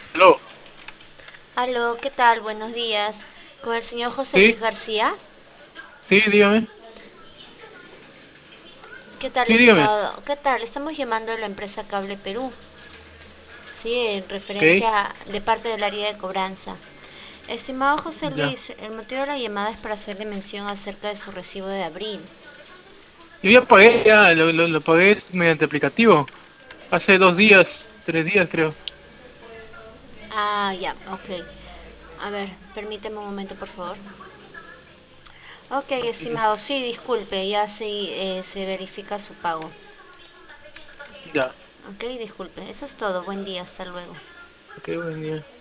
Aló, Aló, ¿qué tal? Buenos días. ¿Con el señor José sí, Luis García? sí, dígame, ¿Qué tal, sí, dígame, estimado? ¿Qué tal? Estamos llamando a la empresa Cable Perú, sí, en ok, referencia de parte del área de cobranza. Estimado José ya. Luis, el motivo de la llamada es para hacerle mención acerca de su recibo de abril. Yo ya pagué, ya, lo pagué mediante aplicativo, hace 2 días, 3 días creo. Ah, ya, ok. A ver, permíteme un momento, por favor. Ok, Sí, sí, estimado, sí, disculpe, ya sí, se verifica su pago. ya, Ok, disculpe, eso es todo. Buen día, hasta luego. ok, buen día.